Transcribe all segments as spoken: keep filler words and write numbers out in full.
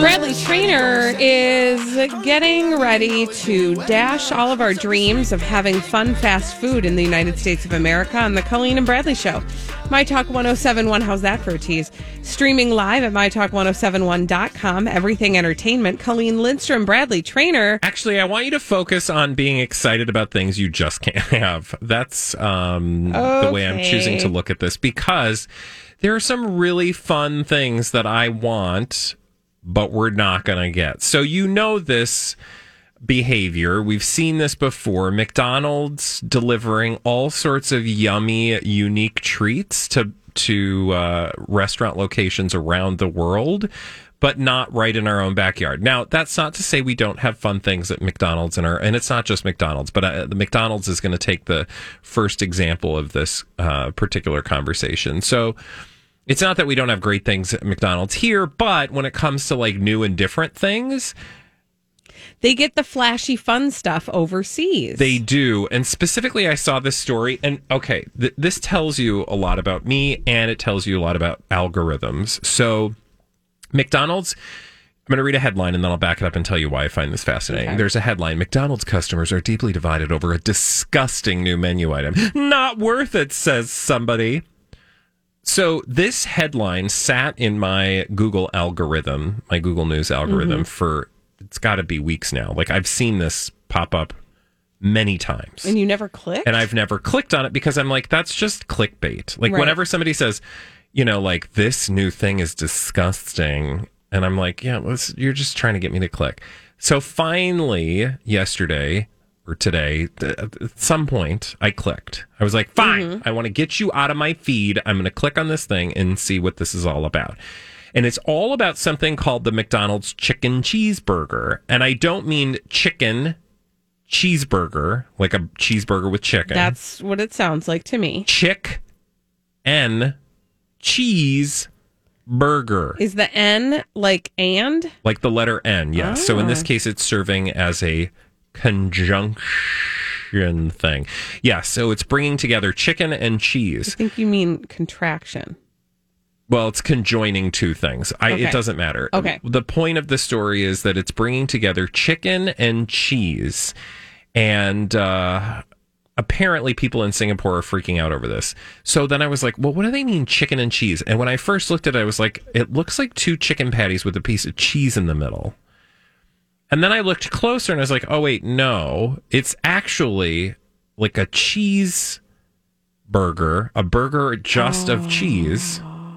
Bradley Trainer is getting ready to dash all of our dreams of having fun fast food in the United States of America on the Colleen and Bradley Show. My Talk ten seventy-one, how's that for a tease? Streaming live at my talk ten seventy-one dot com, everything entertainment. Colleen Lindstrom, Bradley Trainer. Actually, I want you to focus on being excited about things you just can't have. That's um, okay. the way I'm choosing to look at this, because there are some really fun things that I want, but we're not going to get. So you know this behavior. We've seen this before. McDonald's delivering all sorts of yummy, unique treats to to uh, restaurant locations around the world, but not right in our own backyard. Now, that's not to say we don't have fun things at McDonald's in our, and it's not just McDonald's, but uh, the McDonald's is going to take the first example of this uh, particular conversation. So it's not that we don't have great things at McDonald's here, but when it comes to like new and different things, they get the flashy fun stuff overseas. They do. And specifically, I saw this story. And okay, th- this tells you a lot about me, and it tells you a lot about algorithms. So McDonald's, I'm going to read a headline and then I'll back it up and tell you why I find this fascinating. Okay. There's a headline: McDonald's customers are deeply divided over a disgusting new menu item. Not worth it, says somebody. So this headline sat in my Google algorithm, my Google News algorithm, mm-hmm. for, it's got to be weeks now. Like, I've seen this pop up many times. And you never clicked? And I've never clicked on it because I'm like, that's just clickbait. Like, right. Whenever somebody says, you know, like, this new thing is disgusting, and I'm like, yeah, let's, you're just trying to get me to click. So finally, yesterday or today, at some point, I clicked. I was like, fine, mm-hmm. I want to get you out of my feed. I'm going to click on this thing and see what this is all about. And it's all about something called the McDonald's Chicken Cheeseburger. And I don't mean chicken cheeseburger, like a cheeseburger with chicken. That's what it sounds like to me. Chick N cheese burger. Is the N like and? Like the letter N, yes. Oh. So in this case, it's serving as a conjunction thing. Yeah, so it's bringing together chicken and cheese. I think you mean contraction. Well, it's conjoining two things. I, okay. It doesn't matter. Okay. The point of the story is that it's bringing together chicken and cheese. And uh, apparently people in Singapore are freaking out over this. So then I was like, well, what do they mean chicken and cheese? And when I first looked at it, I was like, it looks like two chicken patties with a piece of cheese in the middle. And then I looked closer and I was like, oh, wait, no. It's actually like a cheese burger, a burger just oh. of cheese.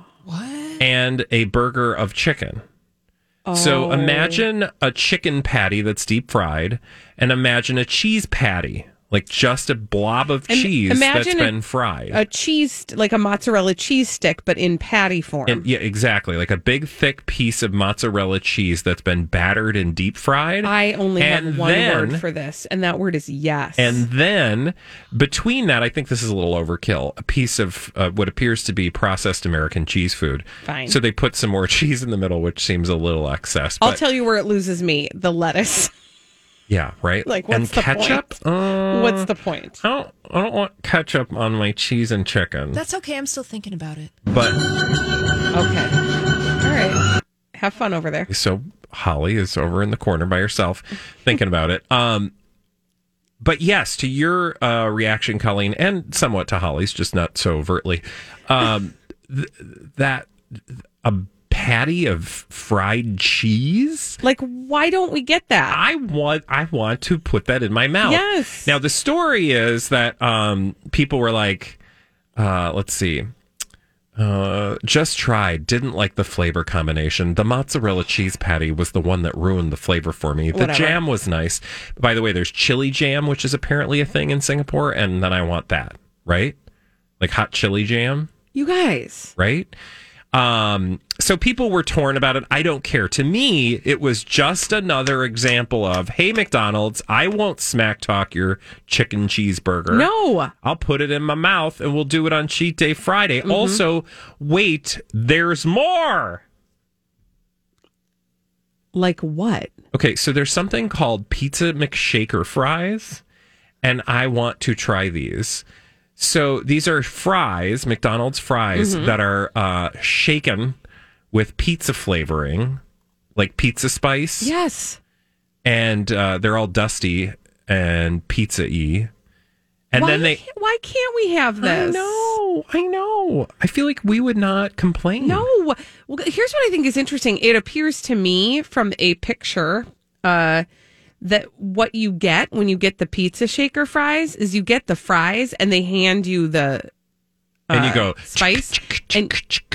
And a burger of chicken. Oh. So imagine a chicken patty that's deep fried, and imagine a cheese patty, like just a blob of and cheese that's been a, fried. A cheese, like a mozzarella cheese stick, but in patty form. And, yeah, exactly. Like a big, thick piece of mozzarella cheese that's been battered and deep fried. I only and have one then, word for this, and that word is yes. And then between that, I think this is a little overkill, a piece of uh, what appears to be processed American cheese food. Fine. So they put some more cheese in the middle, which seems a little excess. I'll tell you where it loses me, the lettuce. Yeah, right. Like, what's and the ketchup? point? Uh, what's the point? I don't, I don't want ketchup on my cheese and chicken. That's okay. I'm still thinking about it. But okay, all right. Have fun over there. So Holly is over in the corner by herself, thinking about it. Um, but yes, to your uh, reaction, Colleen, and somewhat to Holly's, just not so overtly. Um, th- that a. patty of fried cheese? Like, why don't we get that? I want I want to put that in my mouth. Yes. Now, the story is that um, people were like, uh, let's see, uh, just tried, didn't like the flavor combination. The mozzarella cheese patty was the one that ruined the flavor for me. The Whatever. Jam was nice. By the way, there's chili jam, which is apparently a thing in Singapore, and then I want that, right? Like hot chili jam. You guys. Right? Um, so people were torn about it. I don't care. To me, it was just another example of, hey, McDonald's, I won't smack talk your chicken cheeseburger. No. I'll put it in my mouth and we'll do it on Cheat Day Friday. Mm-hmm. Also, wait, there's more. Like what? Okay, so there's something called Pizza McShaker fries, and I want to try these. So these are fries, McDonald's fries, mm-hmm. that are uh, shaken with pizza flavoring. like Pizza Spice. Yes. And uh, they're all dusty and pizza-y. And why then they. Can't, why can't we have this? I know. I know. I feel like we would not complain. No. Well, here's what I think is interesting. It appears to me from a picture uh, that what you get when you get the pizza shaker fries is you get the fries and they hand you the uh, and you go spice and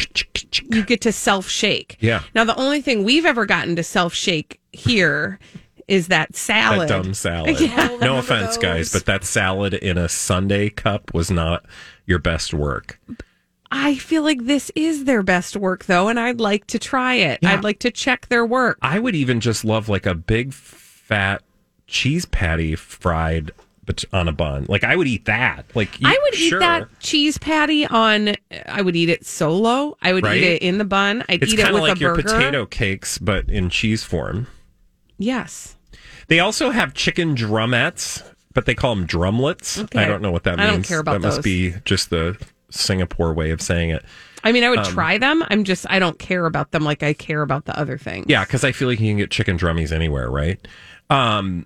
you get to self-shake. Yeah. Now, the only thing we've ever gotten to self-shake here is that salad. That dumb salad. Yeah. No offense, guys, but that salad in a sundae cup was not your best work. I feel like this is their best work, though, and I'd like to try it. Yeah. I'd like to check their work. I would even just love like a big fat cheese patty fried but on a bun. Like I would eat that. Like you, I would sure. eat that cheese patty on. I would eat it solo. I would right? eat it in the bun. I'd it's eat it with like a your burger. potato cakes, but in cheese form. Yes. They also have chicken drumettes, but they call them drumlets. Okay. I don't know what that means. I don't care about that those. Must be just the Singapore way of saying it. I mean, I would Um, try them. I'm just, I don't care about them like I care about the other things. Yeah, because I feel like you can get chicken drummies anywhere, right? Um,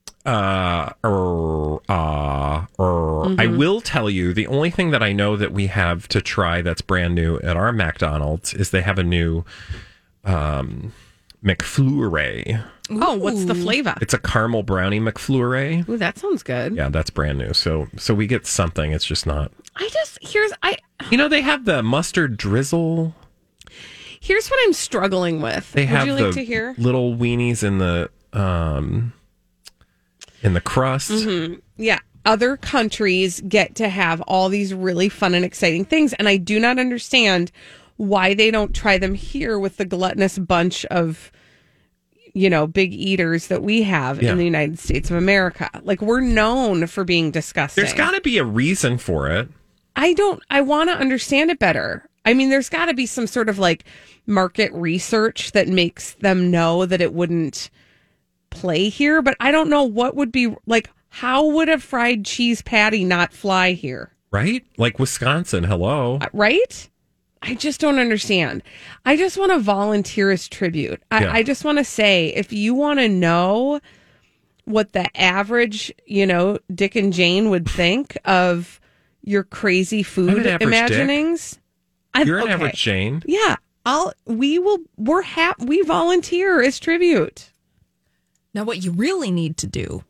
uh, er, uh, er. Mm-hmm. I will tell you, the only thing that I know that we have to try that's brand new at our McDonald's is they have a new um, McFlurry. Oh, what's the flavor? It's a caramel brownie McFlurry. Ooh, that sounds good. Yeah, that's brand new. So, so we get something. It's just not. I just, here's, I, You know, they have the mustard drizzle. here's what I'm struggling with. They have Would you like the to hear? little weenies in the um in the crust. Mm-hmm. Yeah. Other countries get to have all these really fun and exciting things. And I do not understand why they don't try them here with the gluttonous bunch of, you know, big eaters that we have Yeah. in the United States of America. Like, we're known for being disgusting. There's got to be a reason for it. I don't, I want to understand it better. I mean, there's got to be some sort of like market research that makes them know that it wouldn't play here, but I don't know what would be like, how would a fried cheese patty not fly here? Right? Like Wisconsin, hello. Uh, Right? I just don't understand. I just want to volunteer as tribute. I, Yeah. I just want to say, if you want to know what the average, you know, Dick and Jane would think of your crazy food an average imaginings, I'm- You're an okay. average Jane. Yeah, I'll. We will. We're hap- We volunteer as tribute. Now, what you really need to do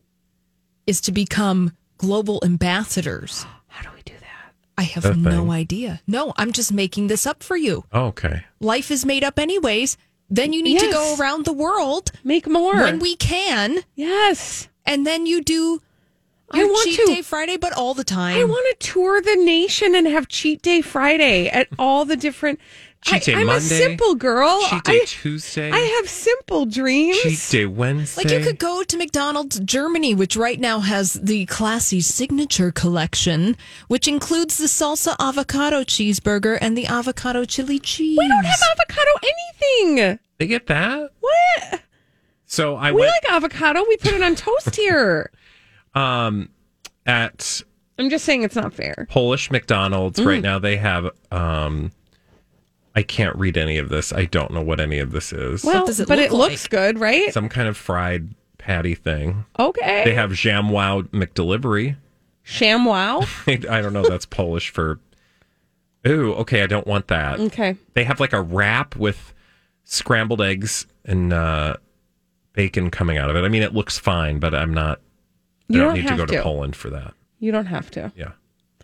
is to become global ambassadors. How do we do that? I have That no thing. idea. No, I'm just making this up for you. Oh, okay. Life is made up anyways. Then you need to go Yes. around the world Make more when we can. Yes, And then you do I your want cheat to. day Friday, but all the time. I want to tour the nation and have Cheat Day Friday at all the different. Cheat Day I, I'm Monday, a simple girl. Cheat Day I, Tuesday. I have simple dreams. Cheat Day Wednesday. Like you could go to McDonald's Germany, which right now has the classy signature collection, which includes the salsa avocado cheeseburger and the avocado chili cheese. We don't have avocado anything. They get that? What? So I We went like avocado. We put it on toast here. um at I'm just saying it's not fair. Polish McDonald's Mm. right now. They have um I can't read any of this. I don't know what any of this is. Well, does it but look it looks like? good, right? Some kind of fried patty thing. Okay. They have Jamwow McDelivery. ShamWow. I don't know. That's Polish for. Ooh, okay. I don't want that. Okay. They have like a wrap with scrambled eggs and uh, bacon coming out of it. I mean, it looks fine, but I'm not. I You don't don't need to have go to. to. Poland for that. You don't have to. Yeah.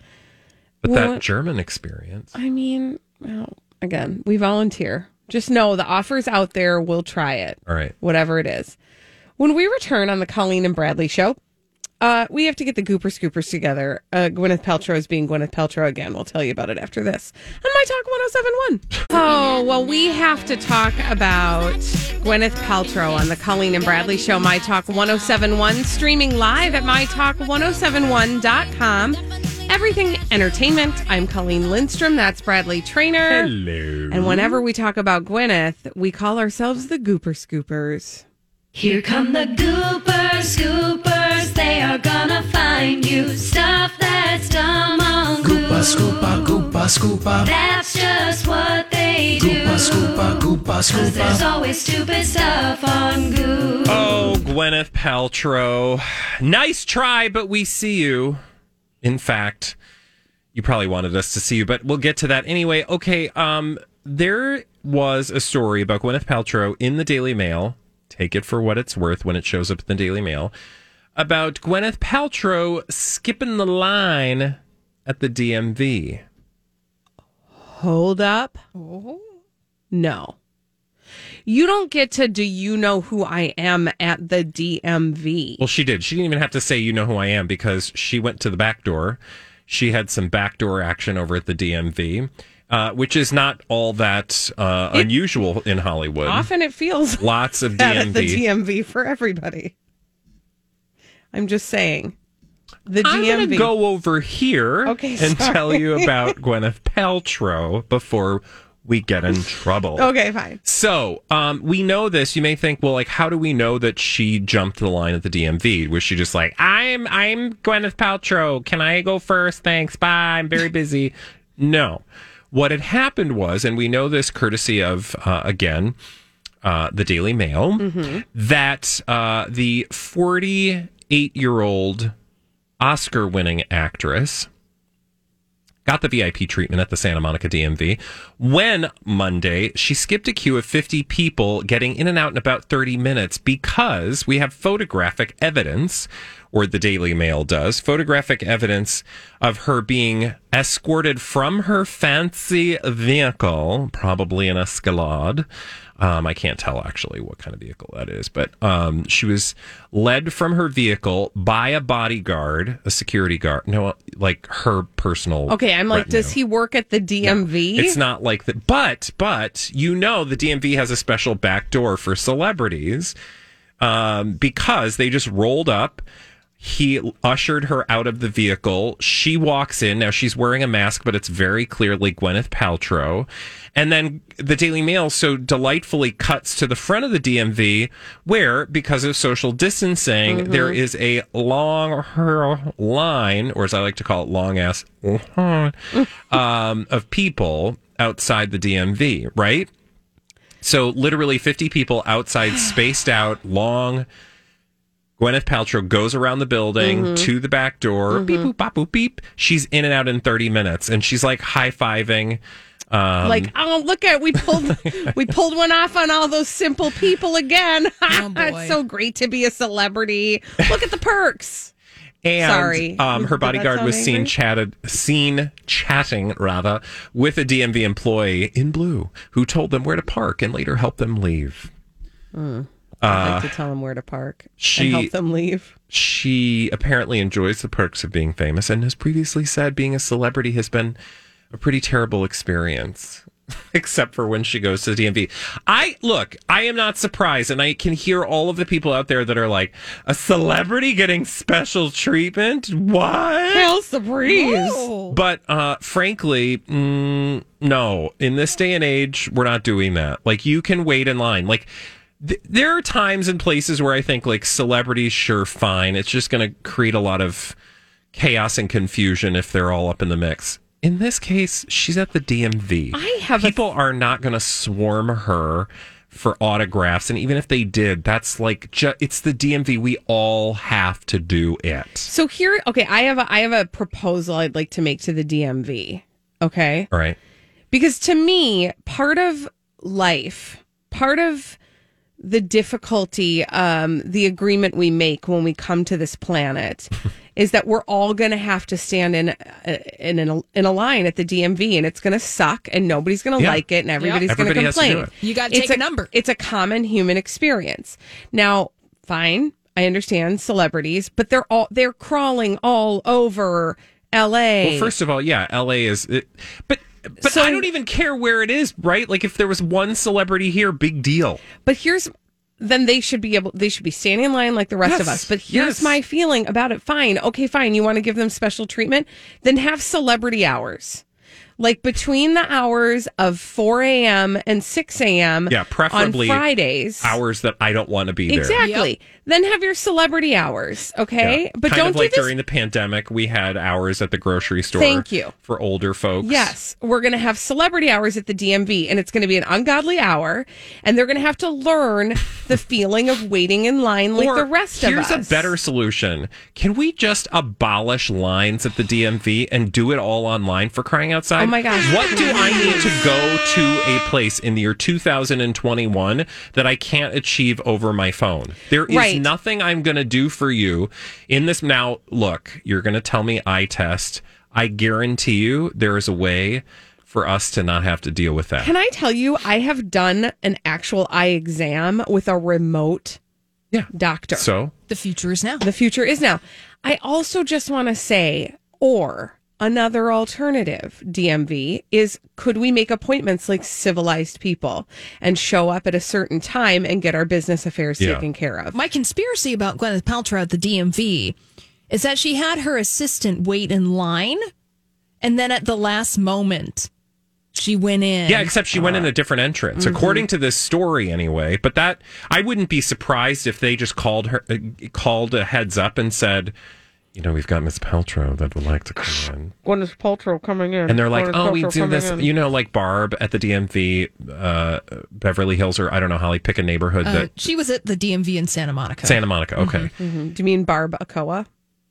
But Well, that German experience. I mean, well, again, we volunteer. Just know the offer's out there. We'll try it. All right. Whatever it is. When we return on the Colleen and Bradley show, uh, we have to get the Gooper Scoopers together. Uh, Gwyneth Paltrow is being Gwyneth Paltrow again. We'll tell you about it after this on My Talk one oh seven one. Oh, well, we have to talk about Gwyneth Paltrow on the Colleen and Bradley show, My Talk one oh seven one, streaming live at my talk ten seventy-one dot com. Everything Entertainment. I'm Colleen Lindstrom. That's Bradley Trainer. Hello. And whenever we talk about Gwyneth, we call ourselves the Gooper Scoopers. Here come the Gooper Scoopers, they are gonna find you stuff that's dumb on Goop. Scoopa, Goopa, Scoopa. That's just what they they do. Goopa, scoopa, goopa, Cause there's scoopa. always stupid stuff on Goop. Oh, Gwyneth Paltrow. Nice try, but we see you. In fact, you probably wanted us to see you, but we'll get to that anyway. Okay, um, there was a story about Gwyneth Paltrow in the Daily Mail. Take it for what it's worth when it shows up in the Daily Mail. About Gwyneth Paltrow skipping the line at the D M V. Hold up. No. You don't get to do you know who I am at the D M V. Well, she did. She didn't even have to say you know who I am because she went to the back door. She had some backdoor action over at the D M V, uh, which is not all that uh, It- unusual in Hollywood. Often it feels Lots of that D M at the V. D M V for everybody. I'm just saying. The I'm D M V. going to go over here Okay, and sorry. tell you about Gwyneth Paltrow before we get in trouble. Okay, fine. So, um, we know this. You may think, well, like, how do we know that she jumped the line at the D M V? Was she just like, I'm, I'm Gwyneth Paltrow. Can I go first? Thanks. Bye. I'm very busy. No. What had happened was, and we know this courtesy of, uh, again, uh, the Daily Mail, Mm-hmm. that uh, the forty-eight-year-old Oscar-winning actress got the V I P treatment at the Santa Monica D M V when Monday she skipped a queue of fifty people getting in and out in about thirty minutes because we have photographic evidence, or the Daily Mail does, photographic evidence of her being escorted from her fancy vehicle, probably an Escalade. Um, I can't tell actually what kind of vehicle that is, but um, she was led from her vehicle by a bodyguard, a security guard. No, like her personal. Okay, I'm like, retinue. does he work at the D M V? It's not like that, but but you know the D M V has a special back door for celebrities um, because they just rolled up. He ushered her out of the vehicle. She walks in. Now she's wearing a mask, but it's very clearly Gwyneth Paltrow. And then the Daily Mail so delightfully cuts to the front of the D M V where, because of social distancing, Mm-hmm. there is a long line, or as I like to call it, long ass, um, of people outside the D M V, right? So literally fifty people outside, spaced out, long. Gwyneth Paltrow goes around the building Mm-hmm. to the back door. Beep, boop, bop, boop, beep. She's in and out in thirty minutes. And she's like high-fiving. Um, like, oh, look at we pulled we pulled one off on all those simple people again. Oh, boy. It's so great to be a celebrity. Look at the perks. and Sorry. Um, her Did that bodyguard sound was seen angry? chatted, seen chatting rather with a D M V employee in blue who told them where to park and later helped them leave. I'd like to tell them where to park she- and help them leave. She apparently enjoys the perks of being famous and has previously said being a celebrity has been a pretty terrible experience, except for when she goes to the D M V. I look, I am not surprised, and I can hear all of the people out there that are like, a celebrity getting special treatment? What? Hail Surprise. But uh, frankly, mm, no. In this day and age, we're not doing that. Like, you can wait in line. Like, th- there are times and places where I think, like, celebrities, sure, fine. It's just going to create a lot of chaos and confusion if they're all up in the mix. In this case, she's at the D M V. I have a- People are not going to swarm her for autographs, and even if they did, that's like ju- it's the D M V. We all have to do it. So here, okay, I have a I have a proposal I'd like to make to the D M V. Okay, All right. because to me, part of life, part of the difficulty, um, the agreement we make when we come to this planet is that we're all going to have to stand in uh, in, in, a, in a line at the D M V, and it's going to suck, and nobody's going to Yeah. like it, and everybody's going to Everybody has to do complain. it. You got to It's take a number. It's a common human experience. Now, fine, I understand celebrities, but they're all they're crawling all over L A. Well, first of all, yeah, L A is, it, but but So- I don't even care where it is, right? Like if there was one celebrity here, big deal. But here's then they should be able they should be standing in line like the rest of Yes, us. But here's yes. my feeling about it. Fine. Okay, fine. You want to give them special treatment? Then have celebrity hours. Like between the hours of four a.m. and six a.m. Yeah, preferably on Fridays. Hours that I don't want to be there. Exactly. Yep. Then have your celebrity hours, okay? Yeah. But kind don't of like do this. during the pandemic, we had hours at the grocery store. Thank you. For older folks. Yes, we're going to have celebrity hours at the D M V, and it's going to be an ungodly hour, and they're going to have to learn the feeling of waiting in line like Or the rest of us. Here's a better solution. Can we just abolish lines at the D M V and do it all online, for crying outside? Oh my gosh. What do I need to go to a place in the year two thousand twenty-one that I can't achieve over my phone? There is Right. nothing I'm going to do for you in this. Now, look, you're going to tell me eye test. I guarantee you there is a way for us to not have to deal with that. Can I tell you, I have done an actual eye exam with a remote yeah. doctor. So? The future is now. The future is now. I also just want to say, or another alternative, D M V, is could we make appointments like civilized people and show up at a certain time and get our business affairs Yeah. taken care of? My conspiracy about Gwyneth Paltrow at the D M V is that she had her assistant wait in line, and then at the last moment, she went in. Yeah, except she went in a different entrance, Mm-hmm. according to this story, anyway. But that I wouldn't be surprised if they just called her, uh, called a heads up and said, you know, we've got Miss Paltrow that would like to come in. Gwyneth Paltrow coming in. And they're like, Gwyneth oh, we Paltrow do coming this, in. you know, like Barb at the D M V, uh, Beverly Hills, or I don't know, Holly, pick a neighborhood Uh, that she was at the D M V in Santa Monica. Santa Monica. Okay. Mhm. Do you mean Barb Akoa?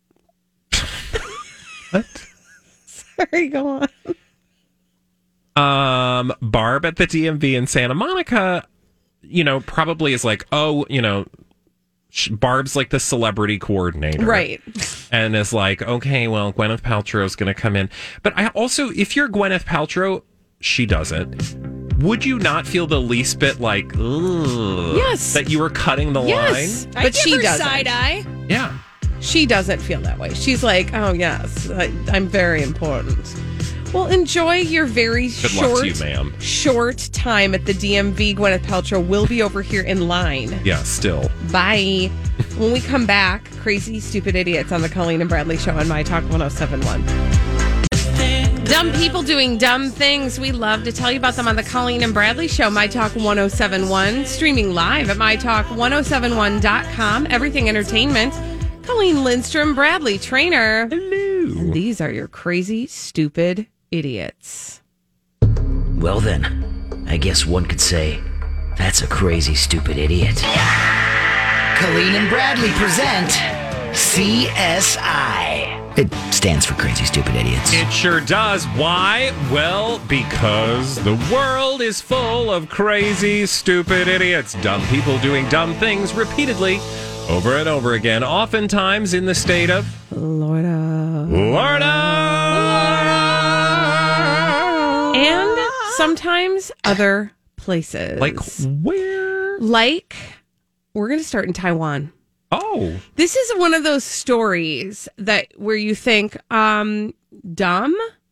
What? Sorry, go on. Um, Barb at the D M V in Santa Monica, you know, probably is like, oh, you know, sh- Barb's like the celebrity coordinator. Right. And is like, okay, well, Gwyneth Paltrow's going to come in. But I also, if you're Gwyneth Paltrow, she does it. Would you not feel the least bit like, ugh, Yes. that you were cutting the Yes. line? I But give she her doesn't. side eye. Yeah. She doesn't feel that way. She's like, oh, yes, I, I'm very important. Well, enjoy your very Good short, luck to you, ma'am. short time at the D M V. Gwyneth Paltrow will be over here in line. Yeah, still. Bye. When we come back, Crazy Stupid Idiots on the Colleen and Bradley Show on My Talk ten seventy-one. Dumb people doing dumb things. We love to tell you about them on the Colleen and Bradley Show, My Talk ten seventy-one, streaming live at my talk ten seventy-one dot com. Everything Entertainment. Colleen Lindstrom, Bradley Trainer. Hello. And these are your crazy, stupid idiots. Well then, I guess one could say, that's a crazy, stupid idiot. Colleen and Bradley present C S I. It stands for Crazy Stupid Idiots. It sure does. Why? Well, because the world is full of crazy, stupid idiots. Dumb people doing dumb things repeatedly, over and over again, oftentimes in the state of Florida. Florida. And sometimes other places. Like where? Like, we're going to start in Taiwan. Oh. This is one of those stories that where you think, um, dumb,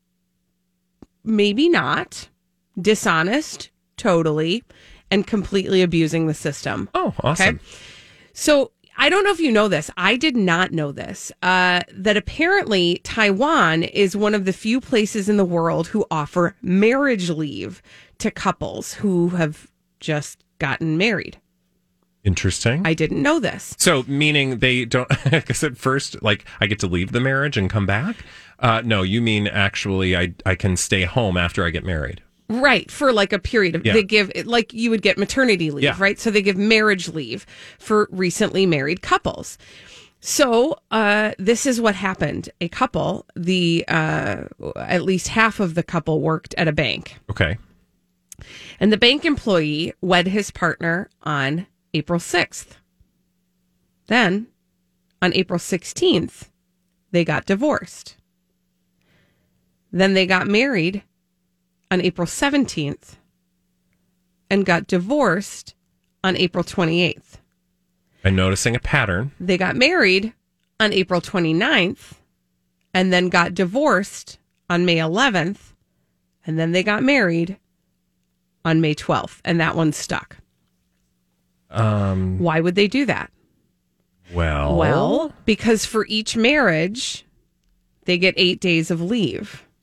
maybe not, dishonest, totally, and completely abusing the system. Oh, awesome. Okay? So I don't know if you know this. I did not know this. Uh, that apparently Taiwan is one of the few places in the world who offer marriage leave to couples who have just gotten married. Interesting. I didn't know this. So, meaning they don't, because at first, like, I get to leave the marriage and come back? Uh, no, you mean actually I, I can stay home after I get married. Right, for like a period of, Yeah. they give, like you would get maternity leave, Yeah. right? So they give marriage leave for recently married couples. So uh, this is what happened. A couple, the uh, at least half of the couple worked at a bank. Okay. And the bank employee wed his partner on April sixth. Then, on April sixteenth, they got divorced. Then they got married on April seventeenth and got divorced on April twenty-eighth. I'm noticing a pattern. They got married on April twenty-ninth and then got divorced on May eleventh. And then they got married on May twelfth. And that one stuck. Um, Why would they do that? well, Well, because for each marriage, they get eight days of leave.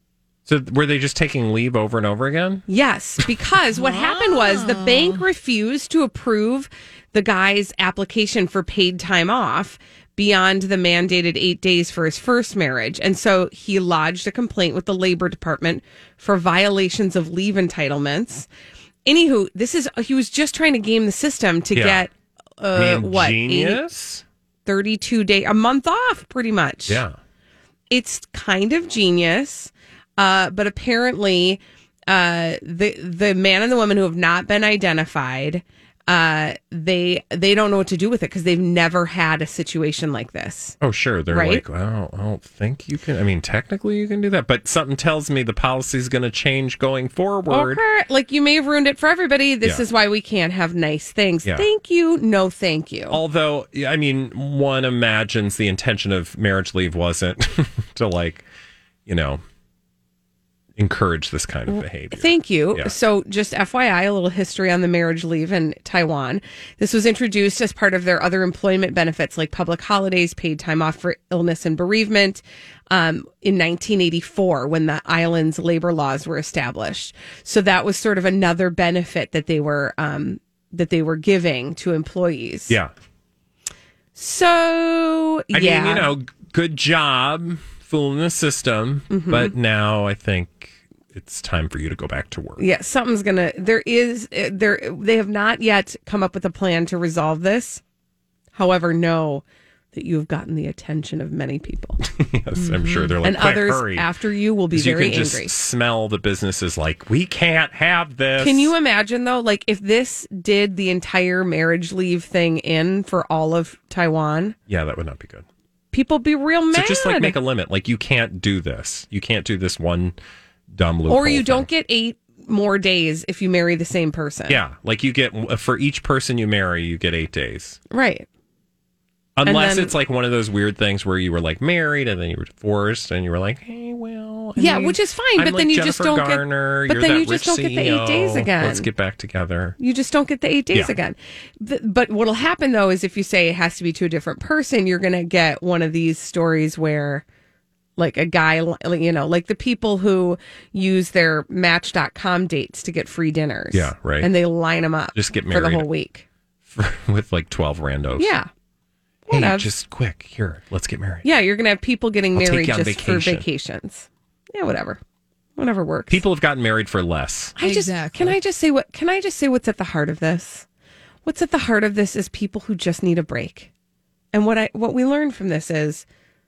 So were they just taking leave over and over again? Yes, because what happened was the bank refused to approve the guy's application for paid time off beyond the mandated eight days for his first marriage. And so he lodged a complaint with the Labor Department for violations of leave entitlements. Anywho, this is he was just trying to game the system to Yeah. get uh, I mean, what genius? thirty-two day a month off, pretty much. Yeah. It's kind of genius, uh, but apparently, uh, the the man and the woman who have not been identified, uh, they they don't know what to do with it because they've never had a situation like this. Oh, sure. They're Right? like, well, I don't think you can. I mean, technically you can do that, but something tells me the policy is going to change going forward. Okay, like you may have ruined it for everybody. This Yeah. is why we can't have nice things. Yeah. Thank you, no, thank you. Although, I mean, one imagines the intention of marriage leave wasn't to, like, you know, encourage this kind of behavior. Thank you. Yeah. So, just F Y I, a little history on the marriage leave in Taiwan. This was introduced as part of their other employment benefits like public holidays, paid time off for illness and bereavement um, in nineteen eighty-four when the island's labor laws were established. So, that was sort of another benefit that they were um, that they were giving to employees. Yeah. So, I yeah. mean, you know, good job fooling the system, Mm-hmm. but now I think it's time for you to go back to work. Yeah, something's gonna. There is uh, there. They have not yet come up with a plan to resolve this. However, know that you have gotten the attention of many people, Yes, I'm sure they're like, and "Quick, others hurry." after you will be 'Cause you very can just angry. smell the businesses like, we can't have this. Can you imagine though? Like if this did the entire marriage leave thing in for all of Taiwan, Yeah, that would not be good. people be real mad. So just like make a limit. Like you can't do this. You can't do this one dumb loophole or you thing. don't get eight more days if you marry the same person. Yeah, like you get for each person you marry, you get eight days. right. Unless then- it's like one of those weird things where you were like married and then you were divorced and you were like, hey, well, I Yeah, mean, which is fine, I'm but like then you just Jennifer don't get- Garner, but you're then that you just rich don't get the eight days C E O. again. Let's get back together. You just don't get the eight days Yeah. again. Th- But what'll happen though is if you say it has to be to a different person, you're going to get one of these stories where like a guy, like, you know, like the people who use their match dot com dates to get free dinners. Yeah, right. And they line them up Just get for the married. whole week. With like twelve randos. Yeah. Hey, Whatever. just quick, here, let's get married. Yeah, you're going to have people getting I'll take married you on just for vacation. vacations. Yeah, whatever. Whatever works. People have gotten married for less. I just Exactly. can I just say what can I just say what's at the heart of this? What's at the heart of this is people who just need a break. And what I what we learned from this is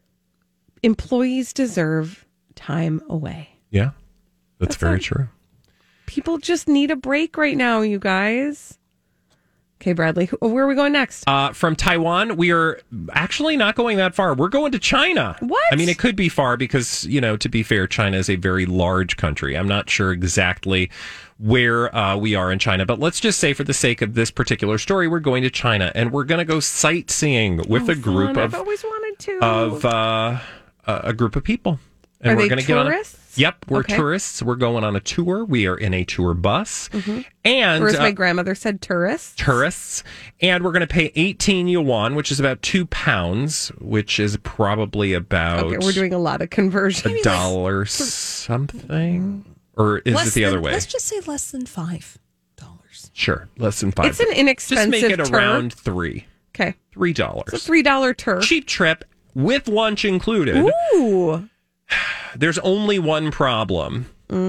employees deserve time away. Yeah, that's, That's very it. true. People just need a break right now, you guys. Okay, Bradley, who- where are we going next? Uh, from Taiwan, we are actually not going that far. We're going to China. What? I mean, it could be far because, you know, to be fair, China is a very large country. I'm not sure exactly where uh, we are in China, but let's just say for the sake of this particular story, we're going to China and we're going to go sightseeing with a group Fun. of I've always wanted to. of uh, a a group of people. And Are we're they gonna get on a- tourists? Yep, we're Okay. tourists. We're going on a tour. We are in a tour bus. And or as my uh, grandmother said, tourists. tourists, and we're going to pay eighteen yuan, which is about two pounds, which is probably about Okay, we're doing a lot of conversion. a dollar something, or is Less it the other than- way? Let's just say less than five dollars. Sure, less than five. It's an inexpensive Just make it tour. around three, Okay. three It's a dollars. three dollar tour. Cheap trip with lunch included. Ooh. There's only one problem.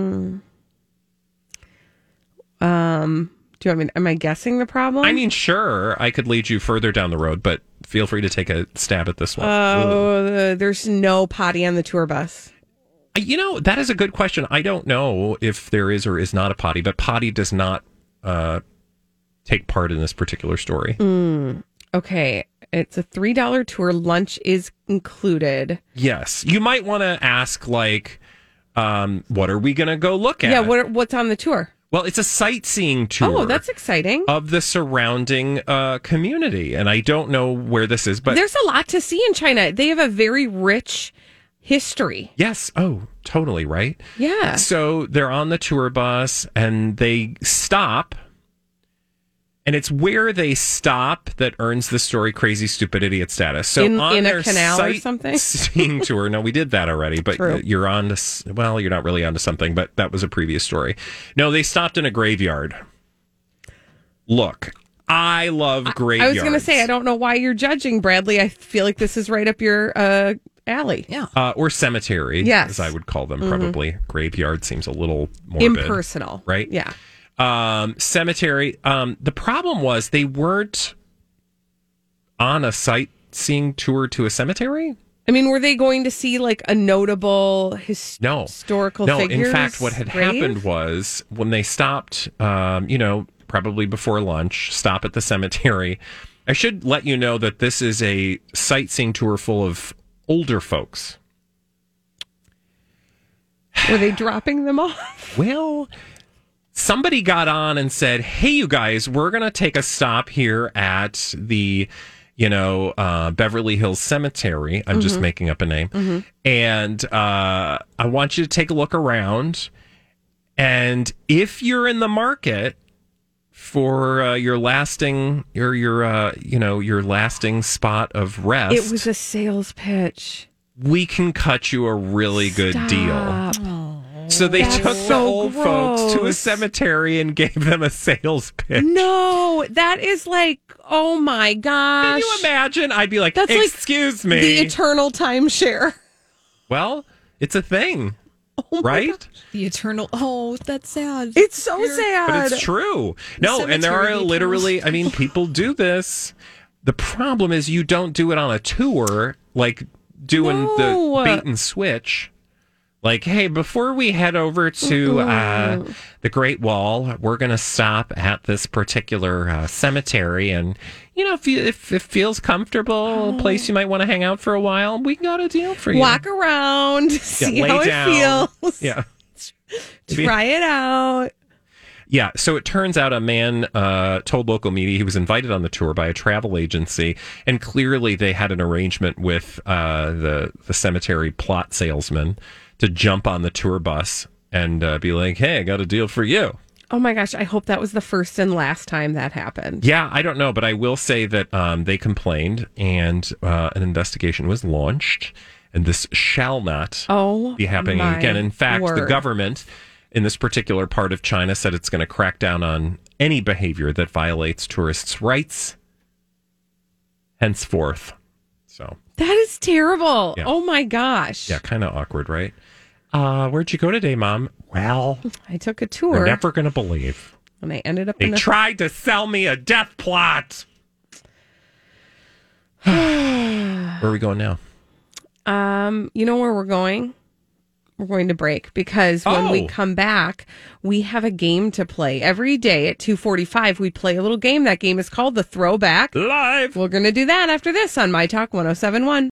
Um, do you want me? Am I guessing the problem? I mean, sure, I could lead you further down the road, but feel free to take a stab at this one. oh, uh, there's no potty on the tour bus. You know, that is a good question. I don't know if there is or is not a potty, but potty does not uh, take part in this particular story. Okay, it's a three dollar tour. Lunch is included. Yes. You might want to ask, like, um, what are we going to go look at? Yeah. What what's on the tour? Well, it's a sightseeing tour. Oh, that's exciting. of the surrounding uh, community. And I don't know where this is, but There's a lot to see in China. They have a very rich history. yes. Oh, totally right. Yeah. So they're on the tour bus and they stop And it's where they stop that earns the story crazy, stupid, idiot status. So in, on in their a canal or something? sightseeing tour, no, we did that already, but True. you're on to, well, you're not really onto something, but that was a previous story. No, they stopped in a graveyard. Look, I love graveyards. I was going to say, I don't know why you're judging, Bradley. I feel like this is right up your uh, alley. Yeah. Uh, or cemetery, yes. as I would call them, Mm-hmm. probably. Graveyard seems a little morbid. Impersonal. Right? Yeah. Um, cemetery. Um, the problem was they weren't on a sightseeing tour to a cemetery. I mean, were they going to see like a notable his- No. historical no, figure? in fact, what had happened was when they stopped, um, you know, probably before lunch, stop at the cemetery. I should let you know that this is a sightseeing tour full of older folks. Were they dropping them off? Well, somebody got on and said, hey, you guys, we're going to take a stop here at the, you know, uh, Beverly Hills Cemetery. I'm mm-hmm. just making up a name. Mm-hmm. And uh, I want you to take a look around. And if you're in the market for uh, your lasting, your, your uh, you know, your lasting spot of rest. It was a sales pitch. We can cut you a really good Stop. deal. Oh. So they That's took the so old folks to a gross. cemetery and gave them a sales pitch. No, that is like, oh my gosh. Can you imagine? I'd be like, That's excuse like me. The eternal timeshare. Well, it's a thing, oh right? gosh. The eternal. Oh, that's sad. It's so sad. But it's true. No, The and there are cemetery literally, I mean, people do this. The problem is you don't do it on a tour, like doing No. the bait and switch. Like, hey, before we head over to uh, the Great Wall, we're going to stop at this particular uh, cemetery. And, you know, if, you, if it feels comfortable, Oh. a place you might want to hang out for a while, we got a deal for you. Walk around, see lay how down. it feels. Yeah. Try it out. Yeah, so it turns out a man uh, told local media he was invited on the tour by a travel agency, and clearly they had an arrangement with uh, the the cemetery plot salesman to jump on the tour bus and uh, be like, "Hey, I got a deal for you." Oh my gosh, I hope that was the first and last time that happened. Yeah, I don't know, but I will say that um, they complained, and uh, an investigation was launched, and this shall not Oh, be happening my again. In fact, word. the government in this particular part of China said it's going to crack down on any behavior that violates tourists' rights henceforth. So That is terrible. Yeah. Oh my gosh. yeah, kind of awkward, right? Uh, where'd you go today, Mom? Well, I took a you're tour never going to believe. and I ended up They in a tried to sell me a death plot. Where are we going now? Um, you know where we're going? We're going to break because when Oh. we come back, we have a game to play. Every day at two forty-five, we play a little game. That game is called the Throwback. Live. We're going to do that after this on My Talk one oh seven one.